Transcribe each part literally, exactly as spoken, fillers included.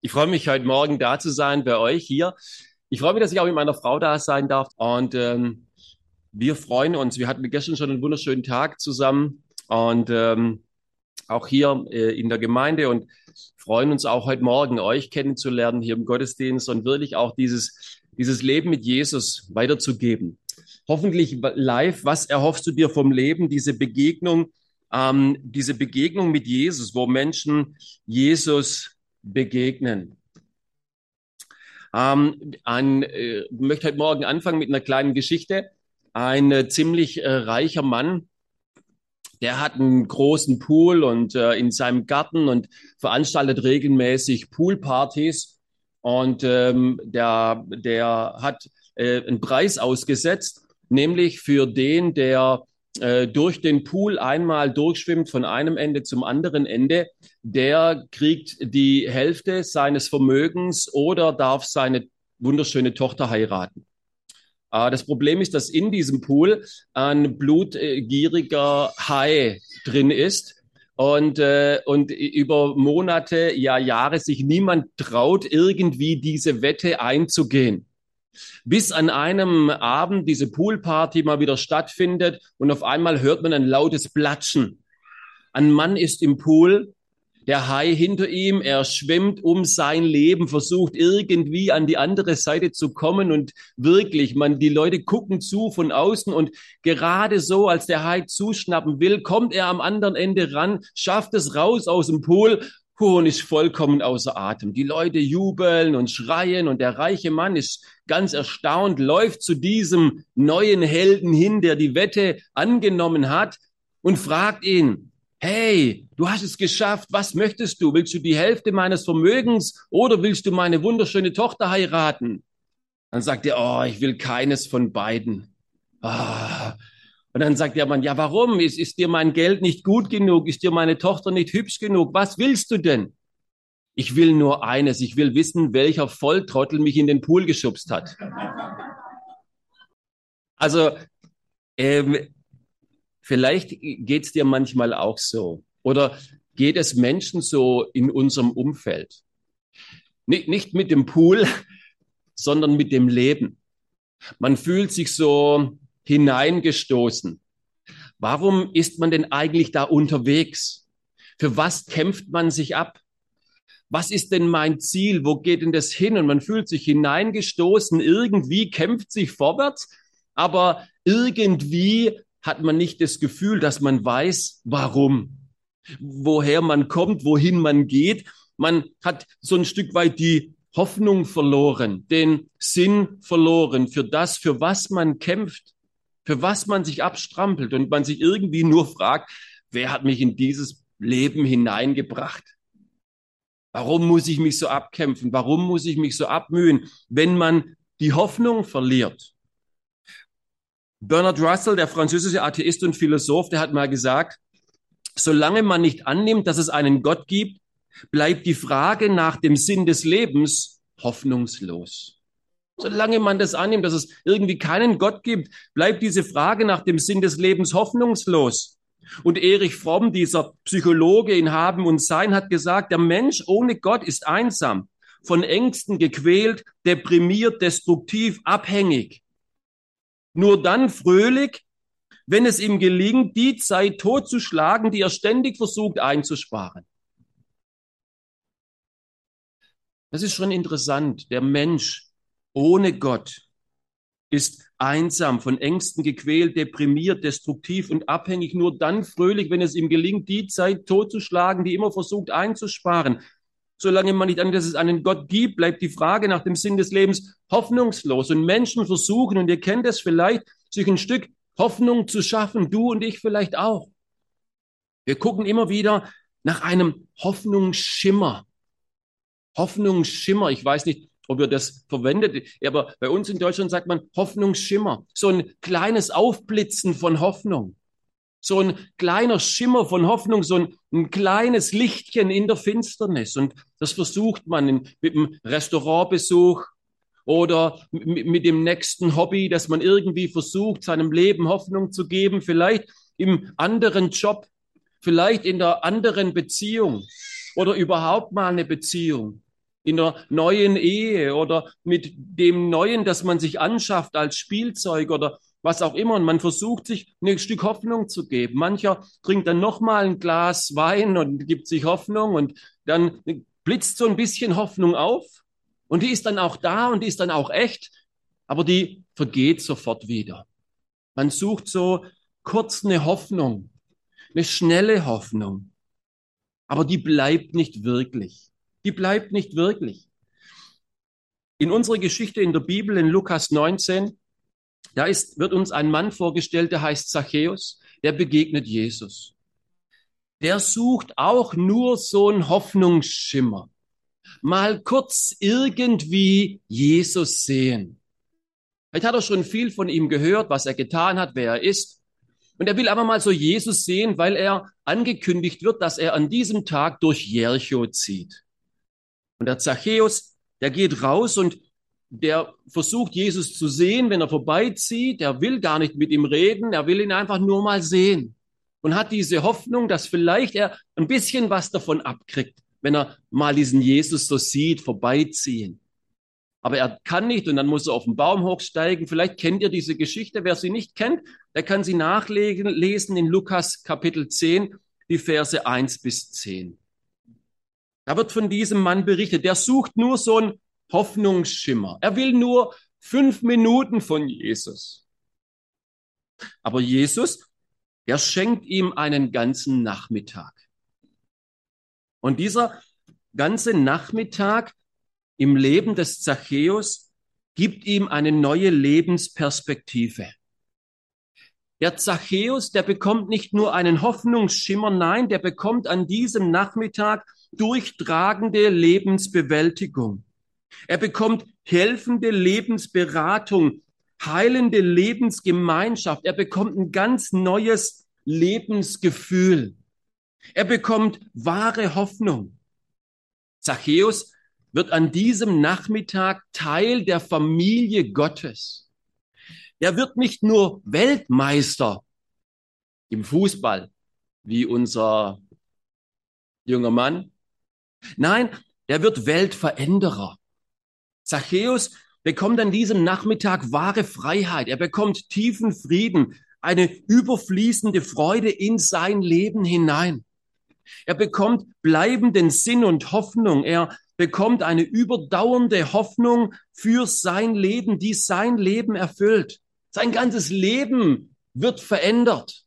Ich freue mich, heute Morgen da zu sein bei euch hier. Ich freue mich, dass ich auch mit meiner Frau da sein darf. Und ähm, wir freuen uns. Wir hatten gestern schon einen wunderschönen Tag zusammen und ähm, auch hier äh, in der Gemeinde und freuen uns auch heute Morgen, euch kennenzulernen hier im Gottesdienst und wirklich auch dieses, dieses Leben mit Jesus weiterzugeben. Hoffentlich live. Was erhoffst du dir vom Leben? Diese Begegnung, ähm, diese Begegnung mit Jesus, wo Menschen Jesus begegnen. Ähm, ein, äh, ich möchte heute Morgen anfangen mit einer kleinen Geschichte. Ein äh, ziemlich äh, reicher Mann, der hat einen großen Pool und äh, in seinem Garten und veranstaltet regelmäßig Poolpartys. Und ähm, der, der hat äh, einen Preis ausgesetzt, nämlich für den, der äh, durch den Pool einmal durchschwimmt von einem Ende zum anderen Ende, der kriegt die Hälfte seines Vermögens oder darf seine wunderschöne Tochter heiraten. Äh, das Problem ist, dass in diesem Pool ein blutgieriger Hai drin ist und, äh, und über Monate, ja Jahre sich niemand traut, irgendwie diese Wette einzugehen. Bis an einem Abend diese Poolparty mal wieder stattfindet und auf einmal hört man ein lautes Platschen. Ein Mann ist im Pool, der Hai hinter ihm, er schwimmt um sein Leben, versucht irgendwie an die andere Seite zu kommen und wirklich, man, die Leute gucken zu von außen und gerade so, als der Hai zuschnappen will, kommt er am anderen Ende ran, schafft es raus aus dem Pool, puh, und ist vollkommen außer Atem. Die Leute jubeln und schreien und der reiche Mann ist ganz erstaunt, läuft zu diesem neuen Helden hin, der die Wette angenommen hat und fragt ihn: Hey, du hast es geschafft. Was möchtest du? Willst du die Hälfte meines Vermögens oder willst du meine wunderschöne Tochter heiraten? Dann sagt er: Oh, ich will keines von beiden. Ah. Und dann sagt der Mann: Ja, warum? Ist, ist dir mein Geld nicht gut genug? Ist dir meine Tochter nicht hübsch genug? Was willst du denn? Ich will nur eines. Ich will wissen, welcher Volltrottel mich in den Pool geschubst hat. Also, ähm, vielleicht geht's dir manchmal auch so. Oder geht es Menschen so in unserem Umfeld? Nicht, nicht mit dem Pool, sondern mit dem Leben. Man fühlt sich so hineingestoßen. Warum ist man denn eigentlich da unterwegs? Für was kämpft man sich ab? Was ist denn mein Ziel? Wo geht denn das hin? Und man fühlt sich hineingestoßen, irgendwie kämpft sich vorwärts, aber irgendwie hat man nicht das Gefühl, dass man weiß, warum, woher man kommt, wohin man geht. Man hat so ein Stück weit die Hoffnung verloren, den Sinn verloren für das, für was man kämpft, für was man sich abstrampelt und man sich irgendwie nur fragt, wer hat mich in dieses Leben hineingebracht? Warum muss ich mich so abkämpfen? Warum muss ich mich so abmühen, wenn man die Hoffnung verliert? Bernard Russell, der französische Atheist und Philosoph, der hat mal gesagt: Solange man nicht annimmt, dass es einen Gott gibt, bleibt die Frage nach dem Sinn des Lebens hoffnungslos. Solange man das annimmt, dass es irgendwie keinen Gott gibt, bleibt diese Frage nach dem Sinn des Lebens hoffnungslos. Und Erich Fromm, dieser Psychologe in Haben und Sein, hat gesagt, der Mensch ohne Gott ist einsam, von Ängsten gequält, deprimiert, destruktiv, abhängig. Nur dann fröhlich, wenn es ihm gelingt, die Zeit totzuschlagen, die er ständig versucht einzusparen. Das ist schon interessant. Der Mensch ohne Gott ist einsam, von Ängsten gequält, deprimiert, destruktiv und abhängig. Nur dann fröhlich, wenn es ihm gelingt, die Zeit totzuschlagen, die immer versucht einzusparen. Solange man nicht annimmt, dass es einen Gott gibt, bleibt die Frage nach dem Sinn des Lebens hoffnungslos. Und Menschen versuchen, und ihr kennt es vielleicht, sich ein Stück Hoffnung zu schaffen, du und ich vielleicht auch. Wir gucken immer wieder nach einem Hoffnungsschimmer. Hoffnungsschimmer, ich weiß nicht, ob ihr das verwendet, aber bei uns in Deutschland sagt man Hoffnungsschimmer. So ein kleines Aufblitzen von Hoffnung. So ein kleiner Schimmer von Hoffnung, so ein, ein kleines Lichtchen in der Finsternis. Und das versucht man in, mit dem Restaurantbesuch oder mit, mit dem nächsten Hobby, dass man irgendwie versucht, seinem Leben Hoffnung zu geben, vielleicht im anderen Job, vielleicht in der anderen Beziehung oder überhaupt mal eine Beziehung. in der neuen Ehe oder mit dem Neuen, das man sich anschafft als Spielzeug oder was auch immer. Und man versucht sich ein Stück Hoffnung zu geben. Mancher trinkt dann nochmal ein Glas Wein und gibt sich Hoffnung und dann blitzt so ein bisschen Hoffnung auf. Und die ist dann auch da und die ist dann auch echt, aber die vergeht sofort wieder. Man sucht so kurz eine Hoffnung, eine schnelle Hoffnung, aber die bleibt nicht wirklich. Die bleibt nicht wirklich. In unserer Geschichte in der Bibel, in Lukas neunzehn, da ist, wird uns ein Mann vorgestellt, der heißt Zachäus, der begegnet Jesus. Der sucht auch nur so einen Hoffnungsschimmer. Mal kurz irgendwie Jesus sehen. Vielleicht hat er schon viel von ihm gehört, was er getan hat, wer er ist. Und er will aber mal so Jesus sehen, weil er angekündigt wird, dass er an diesem Tag durch Jericho zieht. Und der Zachäus, der geht raus und der versucht Jesus zu sehen, wenn er vorbeizieht. Er will gar nicht mit ihm reden, er will ihn einfach nur mal sehen. Und hat diese Hoffnung, dass vielleicht er ein bisschen was davon abkriegt, wenn er mal diesen Jesus so sieht, vorbeiziehen. Aber er kann nicht und dann muss er auf den Baum hochsteigen. Vielleicht kennt ihr diese Geschichte. Wer sie nicht kennt, der kann sie nachlesen in Lukas Kapitel zehn, die Verse eins bis zehn. Da wird von diesem Mann berichtet, der sucht nur so einen Hoffnungsschimmer. Er will nur fünf Minuten von Jesus. Aber Jesus, der schenkt ihm einen ganzen Nachmittag. Und dieser ganze Nachmittag im Leben des Zachäus gibt ihm eine neue Lebensperspektive. Der Zachäus, der bekommt nicht nur einen Hoffnungsschimmer, nein, der bekommt an diesem Nachmittag durchtragende Lebensbewältigung. Er bekommt helfende Lebensberatung, heilende Lebensgemeinschaft. Er bekommt ein ganz neues Lebensgefühl. Er bekommt wahre Hoffnung. Zachäus wird an diesem Nachmittag Teil der Familie Gottes. Er wird nicht nur Weltmeister im Fußball, wie unser junger Mann. Nein, er wird Weltveränderer. Zachäus bekommt an diesem Nachmittag wahre Freiheit. Er bekommt tiefen Frieden, eine überfließende Freude in sein Leben hinein. Er bekommt bleibenden Sinn und Hoffnung. Er bekommt eine überdauernde Hoffnung für sein Leben, die sein Leben erfüllt. Sein ganzes Leben wird verändert.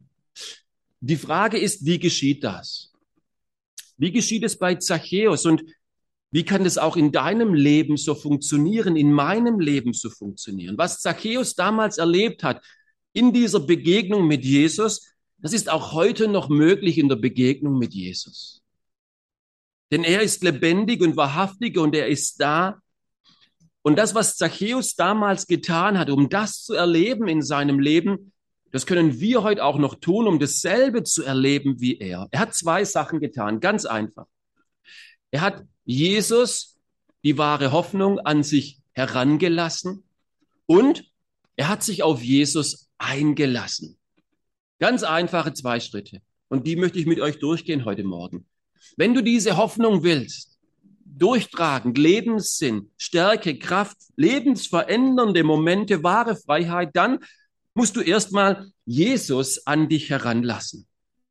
Die Frage ist, wie geschieht das? Wie geschieht es bei Zachäus und wie kann das auch in deinem Leben so funktionieren, in meinem Leben so funktionieren? Was Zachäus damals erlebt hat in dieser Begegnung mit Jesus, das ist auch heute noch möglich in der Begegnung mit Jesus. Denn er ist lebendig und wahrhaftig und er ist da. Und das, was Zachäus damals getan hat, um das zu erleben in seinem Leben, das können wir heute auch noch tun, um dasselbe zu erleben wie er. Er hat zwei Sachen getan, ganz einfach. Er hat Jesus, die wahre Hoffnung, an sich herangelassen und er hat sich auf Jesus eingelassen. Ganz einfache zwei Schritte. Und die möchte ich mit euch durchgehen heute Morgen. Wenn du diese Hoffnung willst, durchtragend, Lebenssinn, Stärke, Kraft, lebensverändernde Momente, wahre Freiheit, dann musst du erstmal Jesus an dich heranlassen.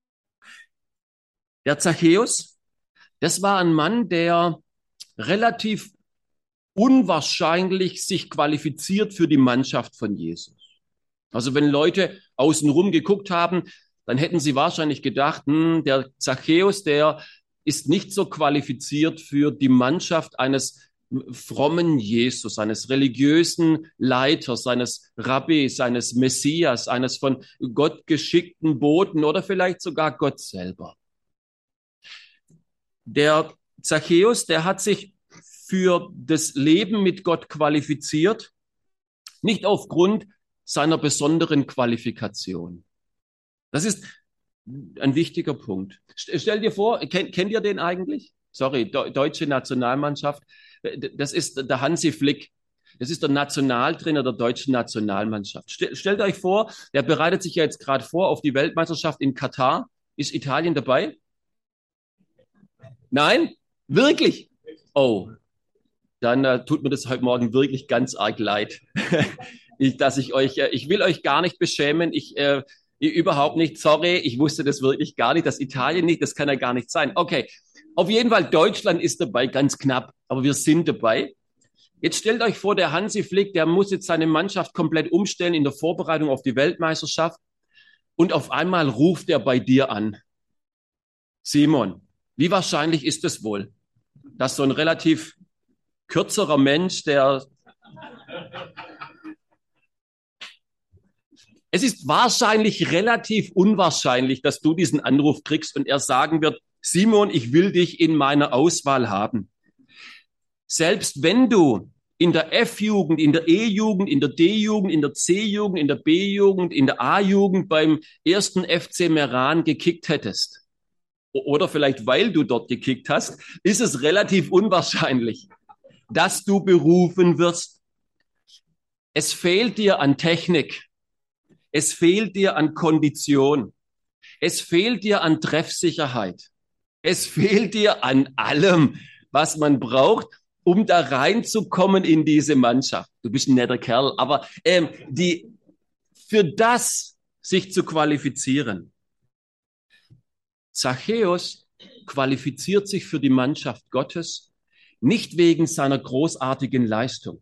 Der Zachäus, das war ein Mann, der relativ unwahrscheinlich sich qualifiziert für die Mannschaft von Jesus. Also wenn Leute außenrum geguckt haben, dann hätten sie wahrscheinlich gedacht, hm, der Zachäus, der ist nicht so qualifiziert für die Mannschaft eines frommen Jesus, eines religiösen Leiters, eines Rabbis, eines Messias, eines von Gott geschickten Boten oder vielleicht sogar Gott selber. Der Zachäus, der hat sich für das Leben mit Gott qualifiziert, nicht aufgrund seiner besonderen Qualifikation. Das ist ein wichtiger Punkt. Stell dir vor, kennt, kennt ihr den eigentlich? Sorry, de deutsche Nationalmannschaft. Das ist der Hansi Flick. Das ist der Nationaltrainer der deutschen Nationalmannschaft. Stel, stellt euch vor, der bereitet sich ja jetzt gerade vor auf die Weltmeisterschaft in Katar. Ist Italien dabei? Nein? Wirklich? Oh, dann äh, tut mir das heute Morgen wirklich ganz arg leid, ich, dass ich euch, äh, ich will euch gar nicht beschämen, ich, äh, überhaupt nicht, sorry, ich wusste das wirklich gar nicht, das Italien nicht, das kann ja gar nicht sein. Okay, auf jeden Fall, Deutschland ist dabei, ganz knapp, aber wir sind dabei. Jetzt stellt euch vor, der Hansi Flick, der muss jetzt seine Mannschaft komplett umstellen in der Vorbereitung auf die Weltmeisterschaft und auf einmal ruft er bei dir an. Simon, wie wahrscheinlich ist es wohl, dass so ein relativ kürzerer Mensch, der... Es ist wahrscheinlich relativ unwahrscheinlich, dass du diesen Anruf kriegst und er sagen wird, Simon, ich will dich in meiner Auswahl haben. Selbst wenn du in der F-Jugend, in der E-Jugend, in der D-Jugend, in der C-Jugend, in der B-Jugend, in der A-Jugend beim ersten F C Meran gekickt hättest, oder vielleicht weil du dort gekickt hast, ist es relativ unwahrscheinlich, dass du berufen wirst. Es fehlt dir an Technik. Es fehlt dir an Kondition. Es fehlt dir an Treffsicherheit. Es fehlt dir an allem, was man braucht, um da reinzukommen in diese Mannschaft. Du bist ein netter Kerl, aber ähm, die, für das sich zu qualifizieren. Zachäus qualifiziert sich für die Mannschaft Gottes nicht wegen seiner großartigen Leistung.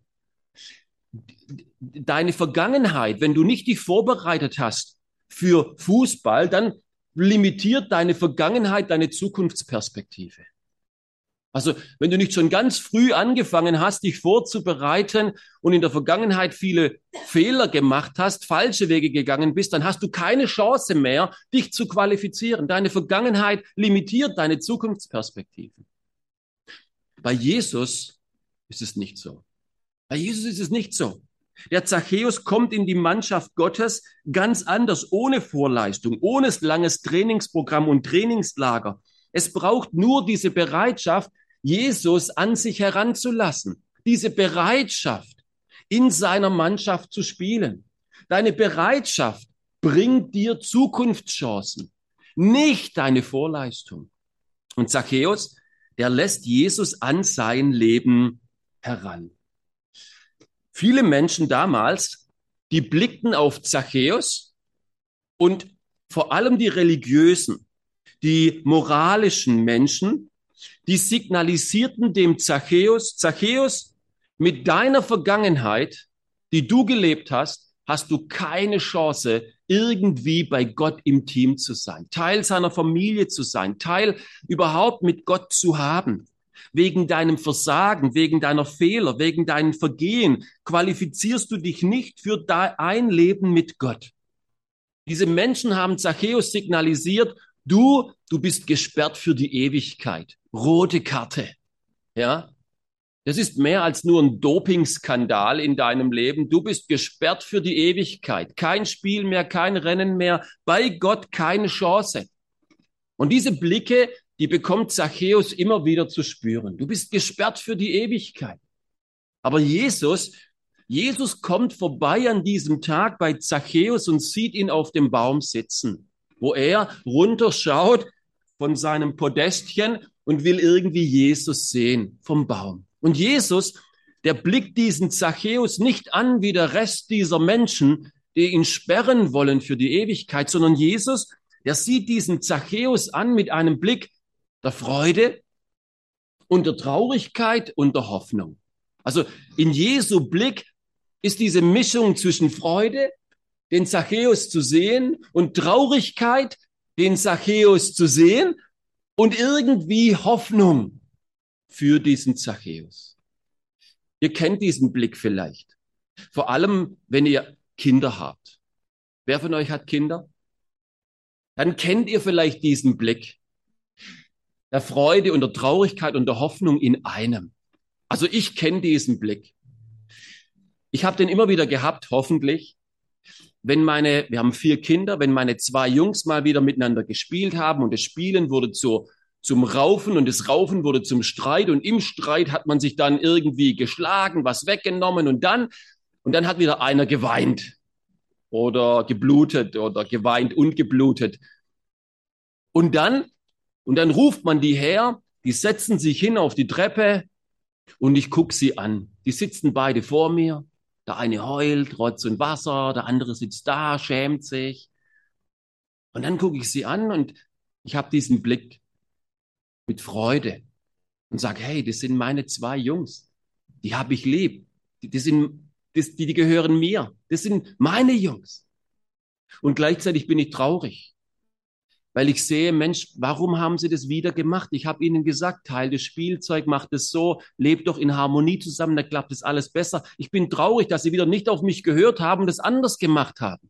Deine Vergangenheit, wenn du nicht dich vorbereitet hast für Fußball, dann limitiert deine Vergangenheit deine Zukunftsperspektive. Also wenn du nicht schon ganz früh angefangen hast, dich vorzubereiten und in der Vergangenheit viele Fehler gemacht hast, falsche Wege gegangen bist, dann hast du keine Chance mehr, dich zu qualifizieren. Deine Vergangenheit limitiert deine Zukunftsperspektive. Bei Jesus ist es nicht so. Bei Jesus ist es nicht so. Der Zachäus kommt in die Mannschaft Gottes ganz anders, ohne Vorleistung, ohne langes Trainingsprogramm und Trainingslager. Es braucht nur diese Bereitschaft, Jesus an sich heranzulassen, diese Bereitschaft, in seiner Mannschaft zu spielen. Deine Bereitschaft bringt dir Zukunftschancen, nicht deine Vorleistung. Und Zachäus, der lässt Jesus an sein Leben heran. Viele Menschen damals, die blickten auf Zachäus und vor allem die religiösen, die moralischen Menschen, die signalisierten dem Zachäus, Zachäus, mit deiner Vergangenheit, die du gelebt hast, hast du keine Chance, irgendwie bei Gott im Team zu sein, Teil seiner Familie zu sein, Teil überhaupt mit Gott zu haben. Wegen deinem Versagen, wegen deiner Fehler, wegen deinen Vergehen qualifizierst du dich nicht für ein Leben mit Gott. Diese Menschen haben Zachäus signalisiert, du, du bist gesperrt für die Ewigkeit. Rote Karte. Ja? Das ist mehr als nur ein Dopingskandal in deinem Leben. Du bist gesperrt für die Ewigkeit. Kein Spiel mehr, kein Rennen mehr. Bei Gott keine Chance. Und diese Blicke, die bekommt Zachäus immer wieder zu spüren. Du bist gesperrt für die Ewigkeit. Aber Jesus, Jesus kommt vorbei an diesem Tag bei Zachäus und sieht ihn auf dem Baum sitzen, wo er runterschaut von seinem Podestchen und will irgendwie Jesus sehen vom Baum. Und Jesus, der blickt diesen Zachäus nicht an wie der Rest dieser Menschen, die ihn sperren wollen für die Ewigkeit, sondern Jesus, der sieht diesen Zachäus an mit einem Blick der Freude und der Traurigkeit und der Hoffnung. Also in Jesu Blick ist diese Mischung zwischen Freude, den Zachäus zu sehen, und Traurigkeit, den Zachäus zu sehen, und irgendwie Hoffnung für diesen Zachäus. Ihr kennt diesen Blick vielleicht. Vor allem, wenn ihr Kinder habt. Wer von euch hat Kinder? Dann kennt ihr vielleicht diesen Blick. Der Freude und der Traurigkeit und der Hoffnung in einem. Also ich kenne diesen Blick. Ich habe den immer wieder gehabt, hoffentlich. Wenn meine, wir haben vier Kinder, wenn meine zwei Jungs mal wieder miteinander gespielt haben und das Spielen wurde zu, zum Raufen und das Raufen wurde zum Streit und im Streit hat man sich dann irgendwie geschlagen, was weggenommen und dann, und dann hat wieder einer geweint oder geblutet oder geweint und geblutet. Und dann, und dann ruft man die her, die setzen sich hin auf die Treppe Und ich gucke sie an. Die sitzen beide vor mir. Der eine heult, Rotz und Wasser, der andere sitzt da, schämt sich. Und dann gucke ich sie an und ich habe diesen Blick mit Freude und sage, hey, das sind meine zwei Jungs. Die habe ich lieb. Die, die, sind, das, die, die gehören mir. Das sind meine Jungs. Und gleichzeitig bin ich traurig, weil ich sehe, Mensch, warum haben sie das wieder gemacht? Ich habe ihnen gesagt, Teil das Spielzeug, macht es so, lebt doch in Harmonie zusammen, da klappt es alles besser. Ich bin traurig, dass sie wieder nicht auf mich gehört haben, das anders gemacht haben.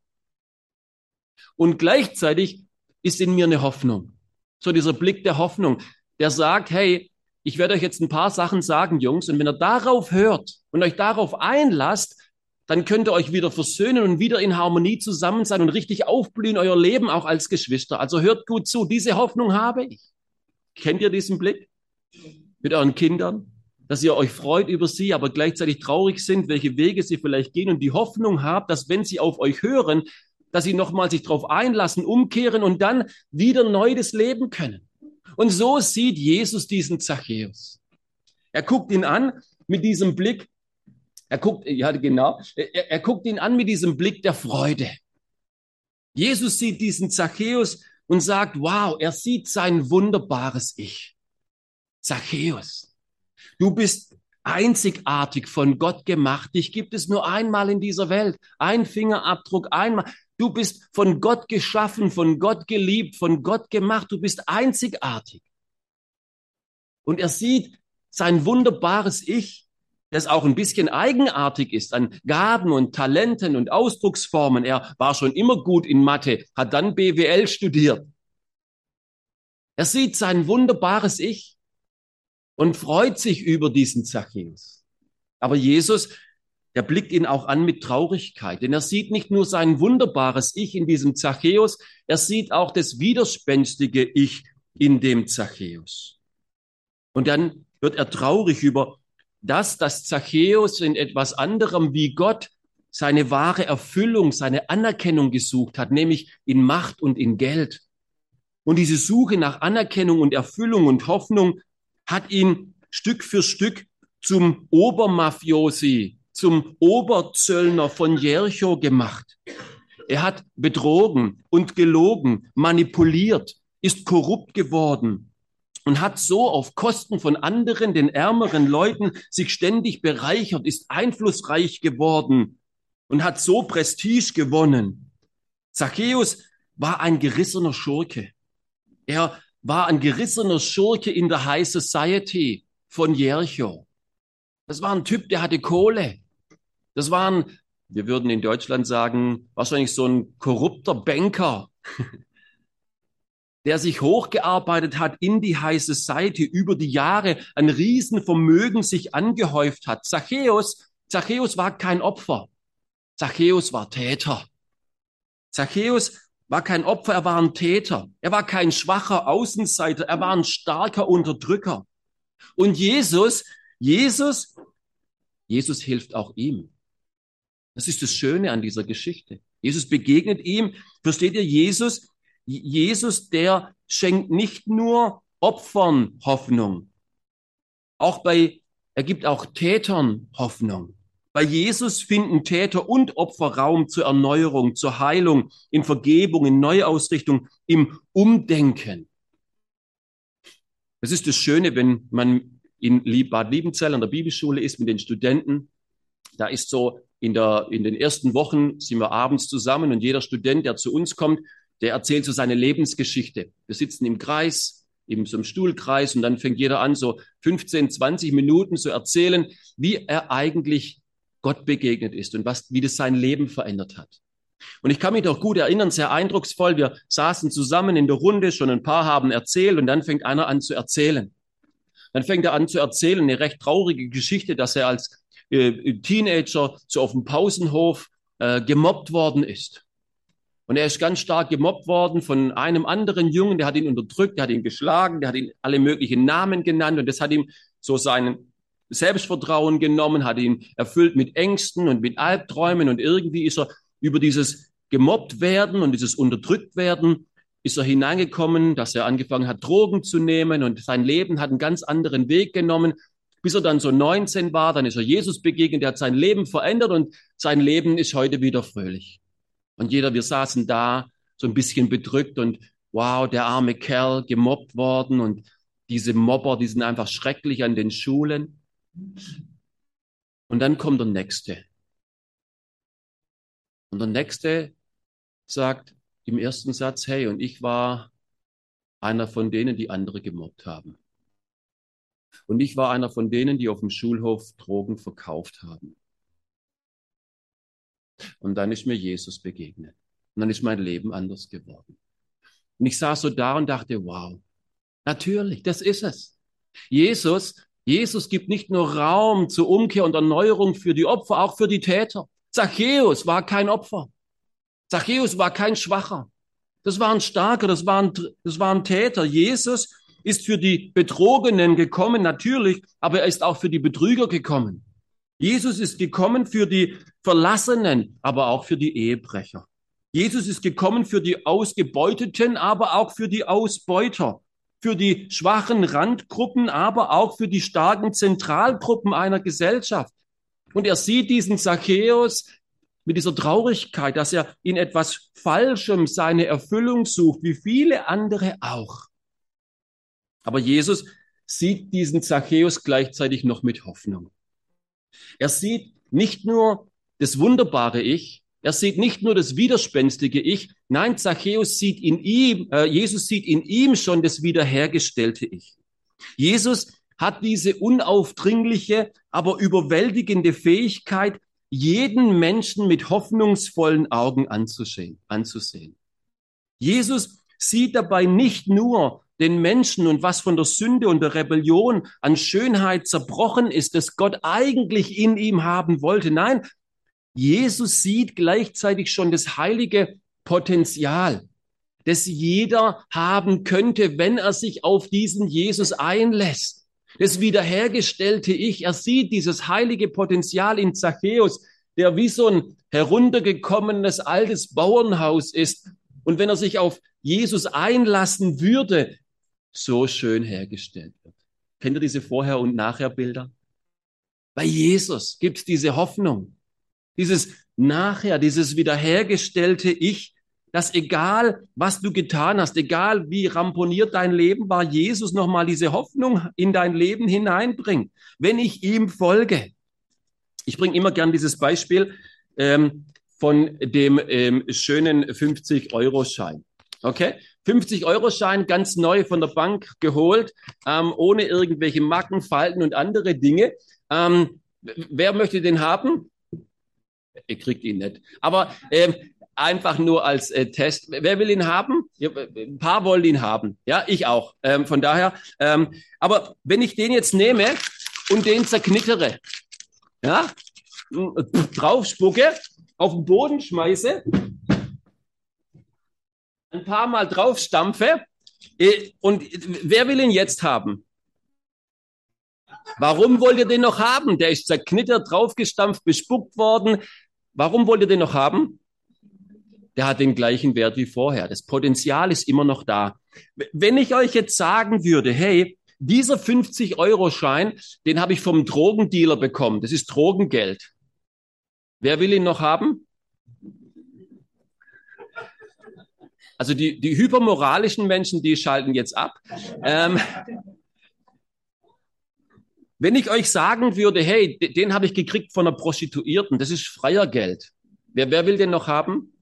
Und gleichzeitig ist in mir eine Hoffnung. So dieser Blick der Hoffnung, der sagt, hey, ich werde euch jetzt ein paar Sachen sagen, Jungs, und wenn ihr darauf hört und euch darauf einlasst, dann könnt ihr euch wieder versöhnen und wieder in Harmonie zusammen sein und richtig aufblühen, euer Leben auch als Geschwister. Also hört gut zu, diese Hoffnung habe ich. Kennt ihr diesen Blick mit euren Kindern? Dass ihr euch freut über sie, aber gleichzeitig traurig sind, welche Wege sie vielleicht gehen und die Hoffnung habt, dass wenn sie auf euch hören, dass sie nochmal sich darauf einlassen, umkehren und dann wieder neu das Leben können. Und so sieht Jesus diesen Zachäus. Er guckt ihn an mit diesem Blick, er guckt, ja genau, er, er guckt ihn an mit diesem Blick der Freude. Jesus sieht diesen Zachäus und sagt, wow, er sieht sein wunderbares Ich. Zachäus, du bist einzigartig von Gott gemacht. Dich gibt es nur einmal in dieser Welt. Ein Fingerabdruck, einmal. Du bist von Gott geschaffen, von Gott geliebt, von Gott gemacht. Du bist einzigartig. Und er sieht sein wunderbares Ich, das auch ein bisschen eigenartig ist an Gaben und Talenten und Ausdrucksformen. Er war schon immer gut in Mathe, hat dann B W L studiert. Er sieht sein wunderbares Ich und freut sich über diesen Zachäus. Aber Jesus, der blickt ihn auch an mit Traurigkeit, denn er sieht nicht nur sein wunderbares Ich in diesem Zachäus, er sieht auch das widerspenstige Ich in dem Zachäus. Und dann wird er traurig über das, dass Zachäus in etwas anderem wie Gott seine wahre Erfüllung, seine Anerkennung gesucht hat, nämlich in Macht und in Geld. Und diese Suche nach Anerkennung und Erfüllung und Hoffnung hat ihn Stück für Stück zum Obermafiosi, zum Oberzöllner von Jericho gemacht. Er hat betrogen und gelogen, manipuliert, ist korrupt geworden und hat so auf Kosten von anderen, den ärmeren Leuten, sich ständig bereichert, ist einflussreich geworden und hat so Prestige gewonnen. Zachäus war ein gerissener Schurke. Er war ein gerissener Schurke in der High Society von Jericho. Das war ein Typ, der hatte Kohle. Das war ein, wir würden in Deutschland sagen, wahrscheinlich so ein korrupter Banker, der sich hochgearbeitet hat in die High Society, über die Jahre ein Riesenvermögen sich angehäuft hat. Zachäus, Zachäus war kein Opfer. Zachäus war Täter. Zachäus war kein Opfer, er war ein Täter. Er war kein schwacher Außenseiter, er war ein starker Unterdrücker. Und Jesus, Jesus, Jesus hilft auch ihm. Das ist das Schöne an dieser Geschichte. Jesus begegnet ihm. Versteht ihr, Jesus, Jesus, der schenkt nicht nur Opfern Hoffnung. Auch bei, er gibt auch Tätern Hoffnung. Bei Jesus finden Täter und Opfer Raum zur Erneuerung, zur Heilung, in Vergebung, in Neuausrichtung, im Umdenken. Das ist das Schöne, wenn man in Bad Liebenzell an der Bibelschule ist mit den Studenten. Da ist so, in der, in den ersten Wochen sind wir abends zusammen und jeder Student, der zu uns kommt, der erzählt so seine Lebensgeschichte. Wir sitzen im Kreis, in so einem Stuhlkreis und dann fängt jeder an, so fünfzehn, zwanzig Minuten zu erzählen, wie er eigentlich Gott begegnet ist und was, wie das sein Leben verändert hat. Und ich kann mich noch gut erinnern, sehr eindrucksvoll, wir saßen zusammen in der Runde, schon ein paar haben erzählt und dann fängt einer an zu erzählen. Dann fängt er an zu erzählen, eine recht traurige Geschichte, dass er als äh, Teenager so auf dem Pausenhof äh, gemobbt worden ist. Und er ist ganz stark gemobbt worden von einem anderen Jungen, der hat ihn unterdrückt, der hat ihn geschlagen, der hat ihn alle möglichen Namen genannt und das hat ihm so seinen Selbstvertrauen genommen, hat ihn erfüllt mit Ängsten und mit Albträumen und irgendwie ist er über dieses gemobbt werden und dieses unterdrückt werden, ist er hineingekommen, dass er angefangen hat, Drogen zu nehmen und sein Leben hat einen ganz anderen Weg genommen. bis er dann so neunzehn war. Dann ist er Jesus begegnet, der hat sein Leben verändert und sein Leben ist heute wieder fröhlich. Und jeder, wir saßen da so ein bisschen bedrückt und wow, der arme Kerl, gemobbt worden und diese Mobber, die sind einfach schrecklich an den Schulen. Und dann kommt der Nächste. Und der Nächste sagt im ersten Satz, hey, und ich war einer von denen, die andere gemobbt haben. Und ich war einer von denen, die auf dem Schulhof Drogen verkauft haben. Und dann ist mir Jesus begegnet. Und dann ist mein Leben anders geworden. Und ich saß so da und dachte, wow, natürlich, das ist es. Jesus, Jesus gibt nicht nur Raum zur Umkehr und Erneuerung für die Opfer, auch für die Täter. Zachäus war kein Opfer. Zachäus war kein Schwacher. Das war ein Starker, das war ein, das war ein Täter. Jesus ist für die Betrogenen gekommen, natürlich, aber er ist auch für die Betrüger gekommen. Jesus ist gekommen für die Verlassenen, aber auch für die Ehebrecher. Jesus ist gekommen für die Ausgebeuteten, aber auch für die Ausbeuter, für die schwachen Randgruppen, aber auch für die starken Zentralgruppen einer Gesellschaft. Und er sieht diesen Zachäus mit dieser Traurigkeit, dass er in etwas Falschem seine Erfüllung sucht, wie viele andere auch. Aber Jesus sieht diesen Zachäus gleichzeitig noch mit Hoffnung. Er sieht nicht nur das wunderbare Ich, er sieht nicht nur das widerspenstige Ich, nein, Zachäus sieht in ihm, äh, Jesus sieht in ihm schon das wiederhergestellte Ich. Jesus hat diese unaufdringliche, aber überwältigende Fähigkeit, jeden Menschen mit hoffnungsvollen Augen anzusehen, anzusehen. Jesus sieht dabei nicht nur den Menschen und was von der Sünde und der Rebellion an Schönheit zerbrochen ist, das Gott eigentlich in ihm haben wollte. Nein, Jesus sieht gleichzeitig schon das heilige Potenzial, das jeder haben könnte, wenn er sich auf diesen Jesus einlässt. Das wiederhergestellte Ich, er sieht dieses heilige Potenzial in Zachäus, der wie so ein heruntergekommenes altes Bauernhaus ist. Und wenn er sich auf Jesus einlassen würde, so schön hergestellt wird. Kennt ihr diese Vorher- und Nachher-Bilder? Bei Jesus gibt es diese Hoffnung, dieses Nachher, dieses wiederhergestellte Ich, dass egal, was du getan hast, egal wie ramponiert dein Leben war, Jesus nochmal diese Hoffnung in dein Leben hineinbringt, wenn ich ihm folge. Ich bringe immer gern dieses Beispiel ähm, von dem ähm, schönen fünfzig-Euro-Schein. Okay? fünfzig-Euro-Schein, ganz neu von der Bank geholt, ähm, ohne irgendwelche Macken, Falten und andere Dinge. Ähm, wer möchte den haben? Ihr kriegt ihn nicht. Aber ähm, einfach nur als äh, Test. Wer will ihn haben? Ja, ein paar wollen ihn haben. Ja, ich auch. Ähm, von daher. Ähm, aber wenn ich den jetzt nehme und den zerknittere, ja, draufspucke, auf den Boden schmeiße, ein paar Mal draufstampfe, äh, und wer will ihn jetzt haben? Warum wollt ihr den noch haben? Der ist zerknittert, draufgestampft, bespuckt worden. Warum wollt ihr den noch haben? Der hat den gleichen Wert wie vorher. Das Potenzial ist immer noch da. Wenn ich euch jetzt sagen würde, hey, dieser fünfzig-Euro-Schein, den habe ich vom Drogendealer bekommen. Das ist Drogengeld. Wer will ihn noch haben? Also die, die hypermoralischen Menschen, die schalten jetzt ab. Ähm, wenn ich euch sagen würde, hey, den habe ich gekriegt von einer Prostituierten, das ist Freiergeld. Wer, wer will den noch haben?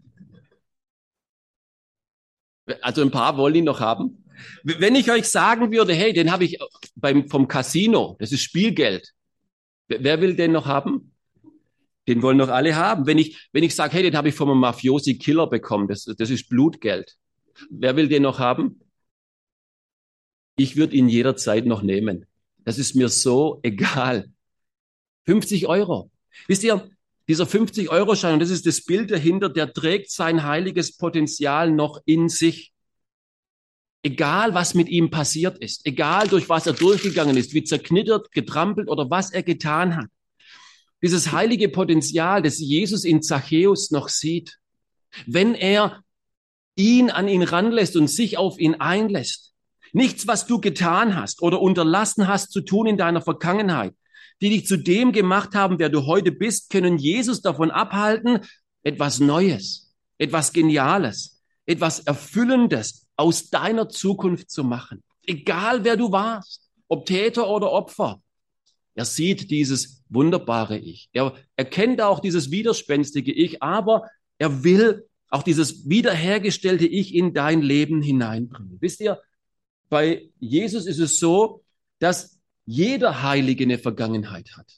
Also ein paar wollen ihn noch haben. Wenn ich euch sagen würde, hey, den habe ich beim, vom Casino, das ist Spielgeld. Wer will den noch haben? Den wollen doch alle haben. Wenn ich, wenn ich sage, hey, den habe ich vom Mafiosi-Killer bekommen, das, das ist Blutgeld. Wer will den noch haben? Ich würde ihn jederzeit noch nehmen. Das ist mir so egal. fünfzig Euro. Wisst ihr, dieser fünfzig-Euro-Schein, und das ist das Bild dahinter, der trägt sein heiliges Potenzial noch in sich. Egal, was mit ihm passiert ist, egal, durch was er durchgegangen ist, wie zerknittert, getrampelt oder was er getan hat. Dieses heilige Potenzial, das Jesus in Zachäus noch sieht, wenn er ihn an ihn ranlässt und sich auf ihn einlässt. Nichts, was du getan hast oder unterlassen hast zu tun in deiner Vergangenheit, die dich zu dem gemacht haben, wer du heute bist, können Jesus davon abhalten, etwas Neues, etwas Geniales, etwas Erfüllendes aus deiner Zukunft zu machen. Egal wer du warst, ob Täter oder Opfer. Er sieht dieses wunderbare Ich. Er erkennt auch dieses widerspenstige Ich, aber er will auch dieses wiederhergestellte Ich in dein Leben hineinbringen. Wisst ihr, bei Jesus ist es so, dass jeder Heilige eine Vergangenheit hat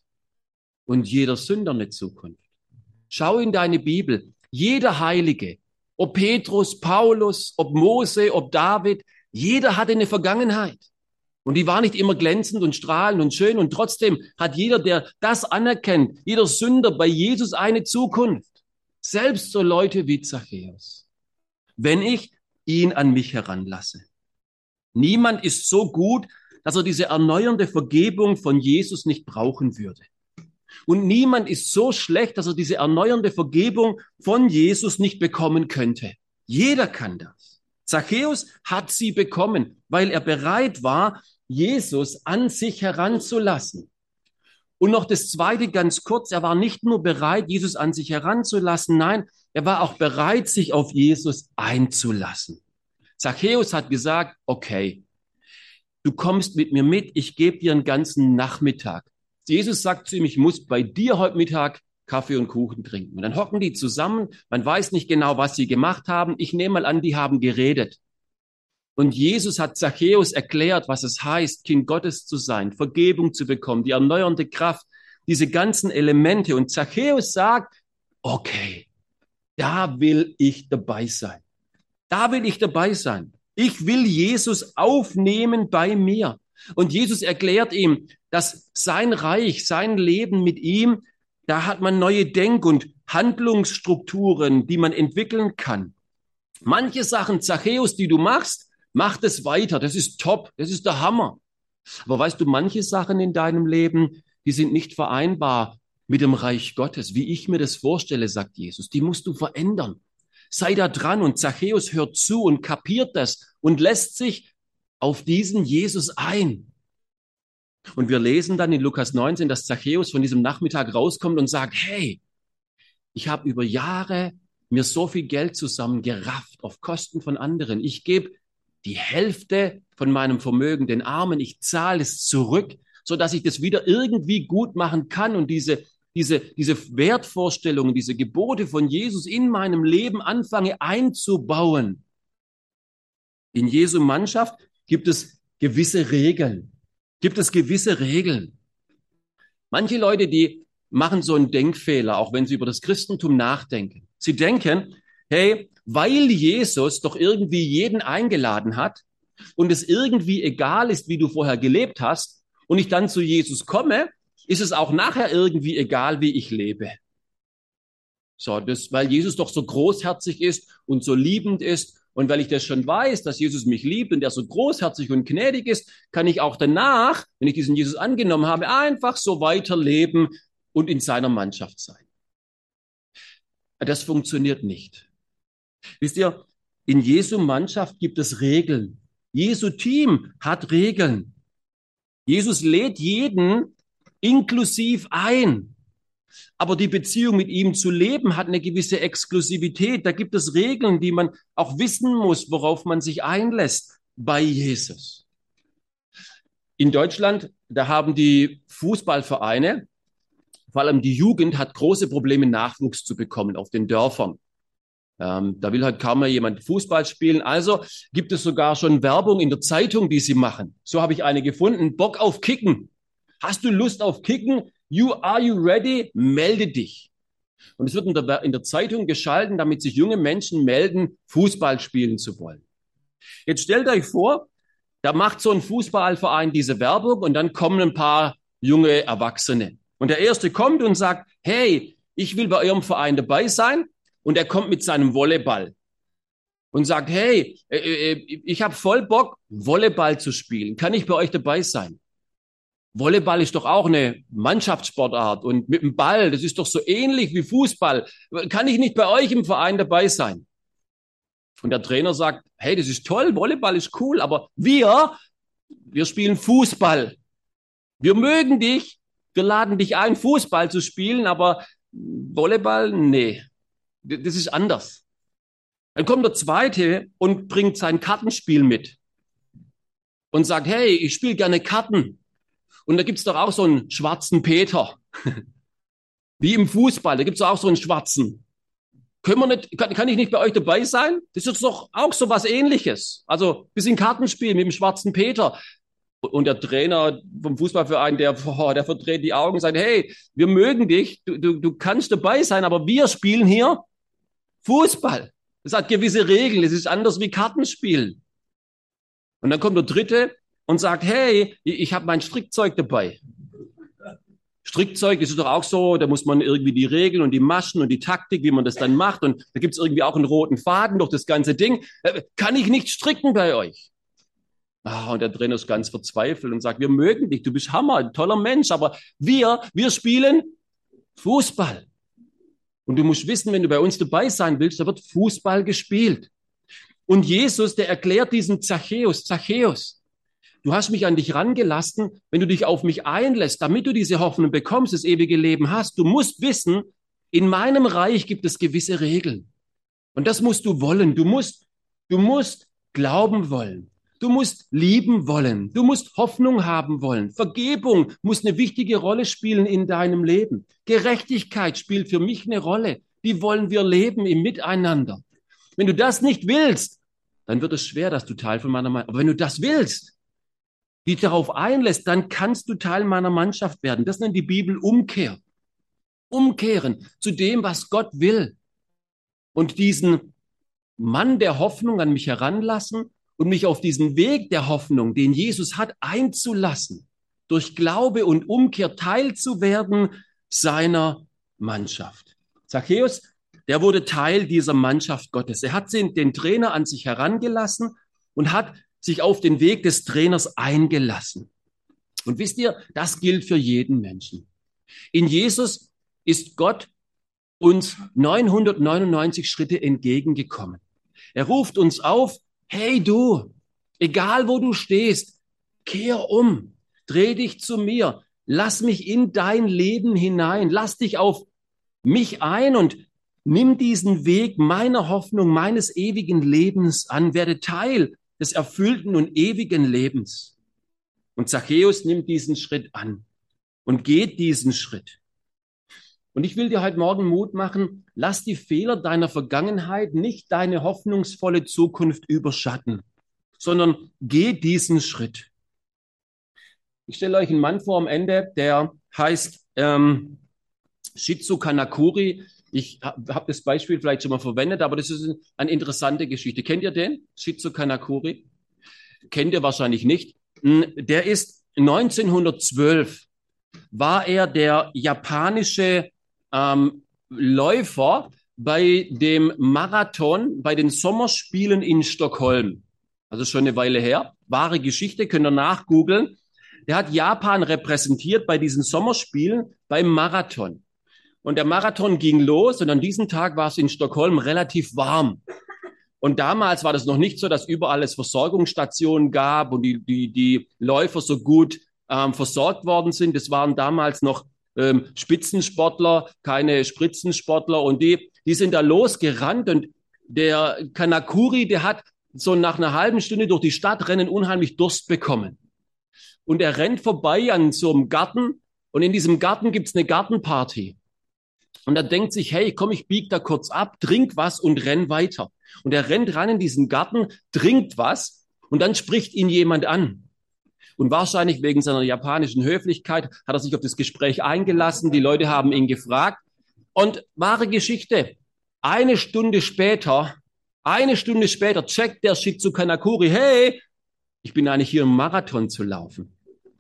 und jeder Sünder eine Zukunft. Schau in deine Bibel. Jeder Heilige, ob Petrus, Paulus, ob Mose, ob David, jeder hatte eine Vergangenheit. Und die war nicht immer glänzend und strahlend und schön. Und trotzdem hat jeder, der das anerkennt, jeder Sünder bei Jesus eine Zukunft. Selbst so Leute wie Zachäus. Wenn ich ihn an mich heranlasse. Niemand ist so gut, dass er diese erneuernde Vergebung von Jesus nicht brauchen würde. Und niemand ist so schlecht, dass er diese erneuernde Vergebung von Jesus nicht bekommen könnte. Jeder kann das. Zachäus hat sie bekommen, weil er bereit war, Jesus an sich heranzulassen. Und noch das Zweite ganz kurz, er war nicht nur bereit, Jesus an sich heranzulassen, nein, er war auch bereit, sich auf Jesus einzulassen. Zachäus hat gesagt, okay, du kommst mit mir mit, ich gebe dir einen ganzen Nachmittag. Jesus sagt zu ihm, ich muss bei dir heute Mittag Kaffee und Kuchen trinken. Und dann hocken die zusammen, man weiß nicht genau, was sie gemacht haben. Ich nehme mal an, die haben geredet. Und Jesus hat Zachäus erklärt, was es heißt, Kind Gottes zu sein, Vergebung zu bekommen, die erneuernde Kraft, diese ganzen Elemente. Und Zachäus sagt, okay, da will ich dabei sein. Da will ich dabei sein. Ich will Jesus aufnehmen bei mir. Und Jesus erklärt ihm, dass sein Reich, sein Leben mit ihm, da hat man neue Denk- und Handlungsstrukturen, die man entwickeln kann. Manche Sachen, Zachäus, die du machst, mach das weiter. Das ist top. Das ist der Hammer. Aber weißt du, manche Sachen in deinem Leben, die sind nicht vereinbar mit dem Reich Gottes, wie ich mir das vorstelle, sagt Jesus. Die musst du verändern. Sei da dran. Und Zachäus hört zu und kapiert das und lässt sich auf diesen Jesus ein. Und wir lesen dann in Lukas neunzehn, dass Zachäus von diesem Nachmittag rauskommt und sagt, hey, ich habe über Jahre mir so viel Geld zusammengerafft auf Kosten von anderen. Ich gebe die Hälfte von meinem Vermögen den Armen. Ich zahle es zurück, so dass ich das wieder irgendwie gut machen kann und diese diese diese Wertvorstellungen, diese Gebote von Jesus in meinem Leben anfange einzubauen. In Jesu Mannschaft gibt es gewisse Regeln. Gibt es gewisse Regeln. Manche Leute, die machen so einen Denkfehler, auch wenn sie über das Christentum nachdenken. Sie denken, hey, weil Jesus doch irgendwie jeden eingeladen hat und es irgendwie egal ist, wie du vorher gelebt hast und ich dann zu Jesus komme, ist es auch nachher irgendwie egal, wie ich lebe. So, das, weil Jesus doch so großherzig ist und so liebend ist und weil ich das schon weiß, dass Jesus mich liebt und er so großherzig und gnädig ist, kann ich auch danach, wenn ich diesen Jesus angenommen habe, einfach so weiterleben und in seiner Mannschaft sein. Das funktioniert nicht. Wisst ihr, in Jesu Mannschaft gibt es Regeln. Jesu Team hat Regeln. Jesus lädt jeden inklusiv ein. Aber die Beziehung mit ihm zu leben hat eine gewisse Exklusivität. Da gibt es Regeln, die man auch wissen muss, worauf man sich einlässt bei Jesus. In Deutschland, da haben die Fußballvereine, vor allem die Jugend, hat große Probleme, Nachwuchs zu bekommen auf den Dörfern. Ähm, da will halt kaum mehr jemand Fußball spielen. Also gibt es sogar schon Werbung in der Zeitung, die sie machen. So habe ich eine gefunden. Bock auf Kicken. Hast du Lust auf Kicken? You, are you ready? Melde dich. Und es wird in der, in der Zeitung geschalten, damit sich junge Menschen melden, Fußball spielen zu wollen. Jetzt stellt euch vor, da macht so ein Fußballverein diese Werbung und dann kommen ein paar junge Erwachsene. Und der Erste kommt und sagt, hey, ich will bei eurem Verein dabei sein. Und er kommt mit seinem Volleyball und sagt, hey, äh, äh, ich habe voll Bock, Volleyball zu spielen. Kann ich bei euch dabei sein? Volleyball ist doch auch eine Mannschaftssportart und mit dem Ball, das ist doch so ähnlich wie Fußball. Kann ich nicht bei euch im Verein dabei sein? Und der Trainer sagt, hey, das ist toll, Volleyball ist cool, aber wir, wir spielen Fußball. Wir mögen dich, wir laden dich ein, Fußball zu spielen, aber Volleyball, nee, das ist anders. Dann kommt der Zweite und bringt sein Kartenspiel mit und sagt, hey, ich spiele gerne Karten. Und da gibt's doch auch so einen schwarzen Peter, wie im Fußball, da gibt's auch so einen schwarzen. Können wir nicht, kann, kann ich nicht bei euch dabei sein? Das ist doch auch so was Ähnliches. Also bisschen Kartenspiel mit dem schwarzen Peter. Und der Trainer vom Fußballverein, der, boah, der verdreht die Augen und sagt, hey, wir mögen dich, du, du, du kannst dabei sein, aber wir spielen hier Fußball. Das hat gewisse Regeln, es ist anders wie Kartenspielen. Und dann kommt der Dritte und sagt, hey, ich habe mein Strickzeug dabei. Strickzeug, das ist doch auch so, da muss man irgendwie die Regeln und die Maschen und die Taktik, wie man das dann macht. Und da gibt's irgendwie auch einen roten Faden durch das ganze Ding. Kann ich nicht stricken bei euch? Ah, und der Trainer ist ganz verzweifelt und sagt, wir mögen dich, du bist Hammer, ein toller Mensch, aber wir, wir spielen Fußball. Und du musst wissen, wenn du bei uns dabei sein willst, da wird Fußball gespielt. Und Jesus, der erklärt diesem Zachäus, Zachäus, du hast mich an dich rangelassen, wenn du dich auf mich einlässt, damit du diese Hoffnung bekommst, das ewige Leben hast. Du musst wissen, in meinem Reich gibt es gewisse Regeln. Und das musst du wollen. Du musst, du musst glauben wollen. Du musst lieben wollen. Du musst Hoffnung haben wollen. Vergebung muss eine wichtige Rolle spielen in deinem Leben. Gerechtigkeit spielt für mich eine Rolle. Die wollen wir leben im Miteinander. Wenn du das nicht willst, dann wird es schwer, dass du Teil von meiner Mannschaft. Aber wenn du das willst, dich darauf einlässt, dann kannst du Teil meiner Mannschaft werden. Das nennt die Bibel Umkehr. Umkehren zu dem, was Gott will. Und diesen Mann der Hoffnung an mich heranlassen und mich auf diesen Weg der Hoffnung, den Jesus hat, einzulassen, durch Glaube und Umkehr Teil zu werden seiner Mannschaft. Zachäus, der wurde Teil dieser Mannschaft Gottes. Er hat den Trainer an sich herangelassen und hat sich auf den Weg des Trainers eingelassen. Und wisst ihr, das gilt für jeden Menschen. In Jesus ist Gott uns neunhundertneunundneunzig Schritte entgegengekommen. Er ruft uns auf, hey du, egal wo du stehst, kehr um, dreh dich zu mir, lass mich in dein Leben hinein, lass dich auf mich ein und nimm diesen Weg meiner Hoffnung, meines ewigen Lebens an, werde Teil des erfüllten und ewigen Lebens. Und Zachäus nimmt diesen Schritt an und geht diesen Schritt. Und ich will dir heute Morgen Mut machen, lass die Fehler deiner Vergangenheit nicht deine hoffnungsvolle Zukunft überschatten, sondern geh diesen Schritt. Ich stelle euch einen Mann vor am Ende, der heißt ähm, Shizu Kanakuri. Ich habe hab das Beispiel vielleicht schon mal verwendet, aber das ist eine interessante Geschichte. Kennt ihr den? Shizu Kanakuri? Kennt ihr wahrscheinlich nicht. Der ist neunzehnhundertzwölf, war er der japanische ähm, Läufer bei dem Marathon, bei den Sommerspielen in Stockholm. Also schon eine Weile her. Wahre Geschichte, könnt ihr nachgoogeln. Der hat Japan repräsentiert bei diesen Sommerspielen beim Marathon. Und der Marathon ging los und an diesem Tag war es in Stockholm relativ warm. Und damals war das noch nicht so, dass überall es Versorgungsstationen gab und die, die, die Läufer so gut ähm, versorgt worden sind. Das waren damals noch ähm, Spitzensportler, keine Spritzensportler. Und die, die sind da losgerannt. Und der Kanakuri, der hat so nach einer halben Stunde durch die Stadt rennen unheimlich Durst bekommen. Und er rennt vorbei an so einem Garten. Und in diesem Garten gibt's eine Gartenparty. Und er denkt sich, hey, komm, ich bieg da kurz ab, trink was und renn weiter. Und er rennt ran in diesen Garten, trinkt was und dann spricht ihn jemand an. Und wahrscheinlich wegen seiner japanischen Höflichkeit hat er sich auf das Gespräch eingelassen. Die Leute haben ihn gefragt. Und wahre Geschichte, eine Stunde später, eine Stunde später checkt der Shizu Kanakuri, hey, ich bin eigentlich hier im Marathon zu laufen.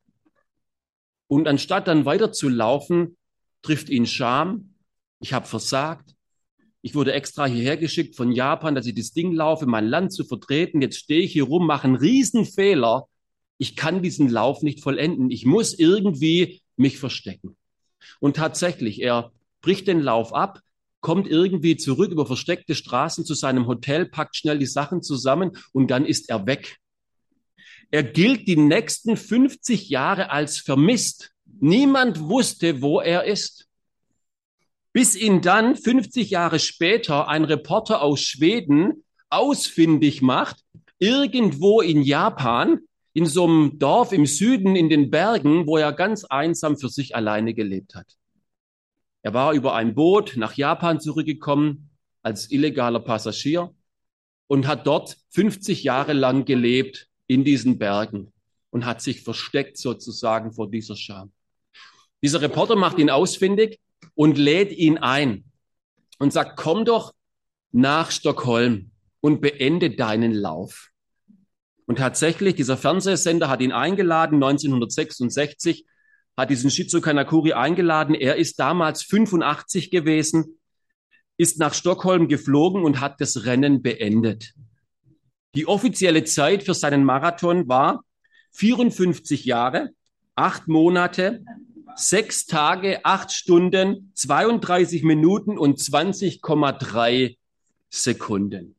Und anstatt dann weiter zu laufen, trifft ihn Scham. Ich habe versagt. Ich wurde extra hierher geschickt von Japan, dass ich das Ding laufe, mein Land zu vertreten. Jetzt stehe ich hier rum, mache einen Riesenfehler. Ich kann diesen Lauf nicht vollenden. Ich muss irgendwie mich verstecken. Und tatsächlich, er bricht den Lauf ab, kommt irgendwie zurück über versteckte Straßen zu seinem Hotel, packt schnell die Sachen zusammen und dann ist er weg. Er gilt die nächsten fünfzig Jahre als vermisst. Niemand wusste, wo er ist. Bis ihn dann fünfzig Jahre später ein Reporter aus Schweden ausfindig macht, irgendwo in Japan, in so einem Dorf im Süden in den Bergen, wo er ganz einsam für sich alleine gelebt hat. Er war über ein Boot nach Japan zurückgekommen als illegaler Passagier und hat dort fünfzig Jahre lang gelebt in diesen Bergen und hat sich versteckt sozusagen vor dieser Scham. Dieser Reporter macht ihn ausfindig und lädt ihn ein und sagt, komm doch nach Stockholm und beende deinen Lauf. Und tatsächlich, dieser Fernsehsender hat ihn eingeladen, neunzehnhundertsechsundsechzig, hat diesen Shizu Kanakuri eingeladen. Er ist damals fünfundachtzig gewesen, ist nach Stockholm geflogen und hat das Rennen beendet. Die offizielle Zeit für seinen Marathon war vierundfünfzig Jahre, acht Monate, sechs Tage, acht Stunden, zweiunddreißig Minuten und zwanzig Komma drei Sekunden.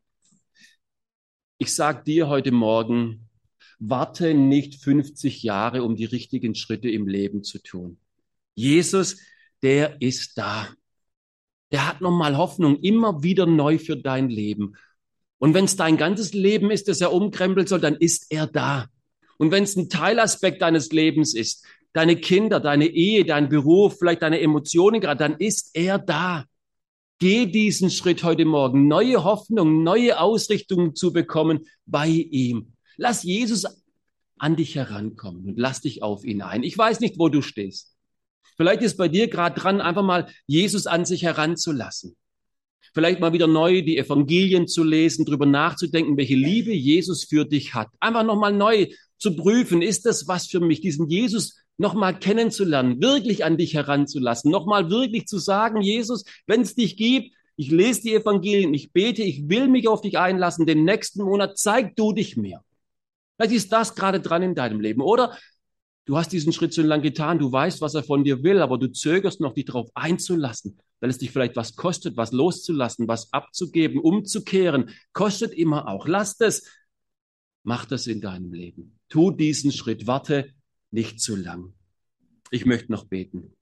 Ich sage dir heute Morgen, warte nicht fünfzig Jahre, um die richtigen Schritte im Leben zu tun. Jesus, der ist da. Der hat nochmal Hoffnung, immer wieder neu für dein Leben. Und wenn es dein ganzes Leben ist, das er umkrempeln soll, dann ist er da. Und wenn es ein Teilaspekt deines Lebens ist, deine Kinder, deine Ehe, dein Beruf, vielleicht deine Emotionen gerade, dann ist er da. Geh diesen Schritt heute Morgen, neue Hoffnung, neue Ausrichtung zu bekommen bei ihm. Lass Jesus an dich herankommen und lass dich auf ihn ein. Ich weiß nicht, wo du stehst. Vielleicht ist bei dir gerade dran, einfach mal Jesus an sich heranzulassen. Vielleicht mal wieder neu die Evangelien zu lesen, drüber nachzudenken, welche Liebe Jesus für dich hat. Einfach nochmal neu zu prüfen, ist das was für mich, diesen Jesus nochmal kennenzulernen, wirklich an dich heranzulassen, nochmal wirklich zu sagen, Jesus, wenn es dich gibt, ich lese die Evangelien, ich bete, ich will mich auf dich einlassen, den nächsten Monat zeig du dich mir. Vielleicht ist das gerade dran in deinem Leben. Oder du hast diesen Schritt so lange getan, du weißt, was er von dir will, aber du zögerst noch, dich darauf einzulassen, weil es dich vielleicht was kostet, was loszulassen, was abzugeben, umzukehren. Kostet immer auch. Lass das. Mach das in deinem Leben. Tu diesen Schritt. Warte nicht zu lang. Ich möchte noch beten.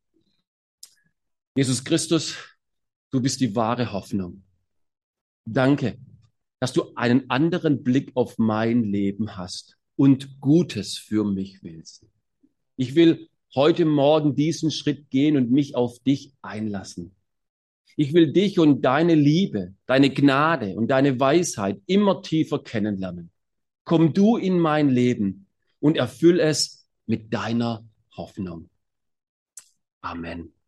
Jesus Christus, du bist die wahre Hoffnung. Danke, dass du einen anderen Blick auf mein Leben hast und Gutes für mich willst. Ich will heute Morgen diesen Schritt gehen und mich auf dich einlassen. Ich will dich und deine Liebe, deine Gnade und deine Weisheit immer tiefer kennenlernen. Komm du in mein Leben und erfüll es mit deiner Hoffnung. Amen.